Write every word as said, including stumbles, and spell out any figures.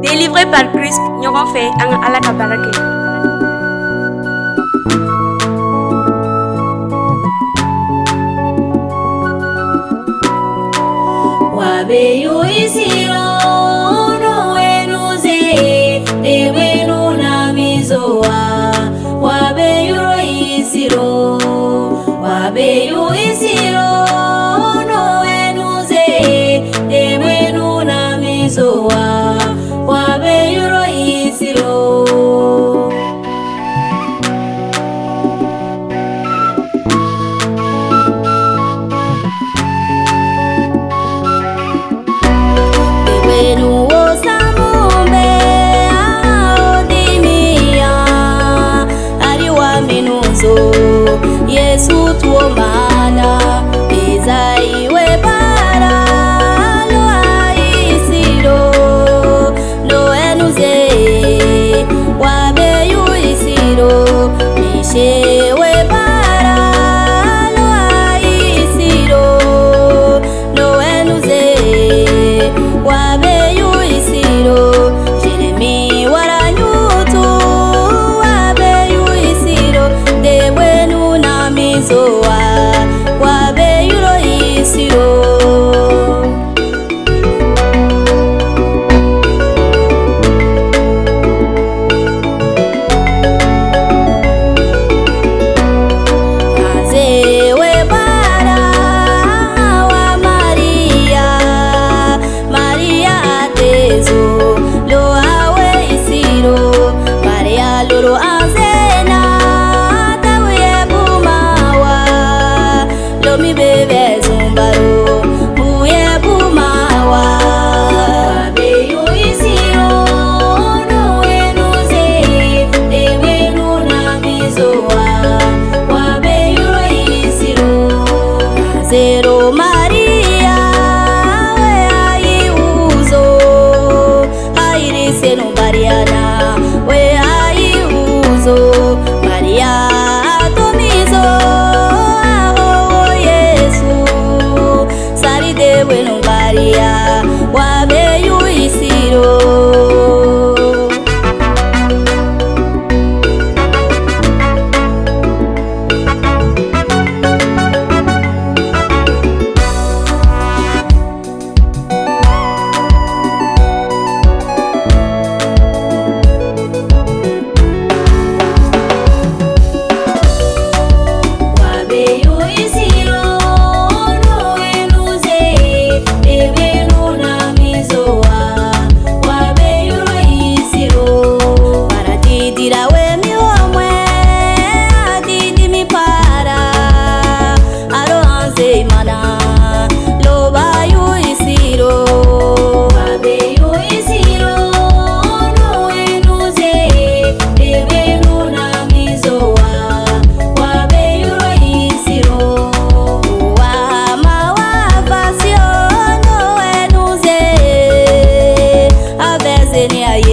Délivré par Christ, nous avons fait un ala kabarake. Wabe yu isiro no enuze dewe no na mizoa. Wabe yu isiro, wabe yu isiro no enuze dewe no na mizoa. Wabe yu isiro. Yesu tuomana ezaiwe para lo aisiro lo enuze wabe yu isiro mishewe para lo aisiro lo enuze wabe yu isiro Jeremi waranyutu wabe yu isiro dewe nuna mizoa wabe yuro isiro. Azewe bara wa Maria, Maria atezo lo awe isiro, Maria loro azena tawe bumawa lo mi bebe zumbaro muye bumawa. Wabe yu isiro no enuze dewe nuna mizoa. Wabe yu isiro zero Maria we ai uzo airise no bariana we ai uzo Maria tomizo aho Yesu sari dewe no baria wabe yu isiro. Ni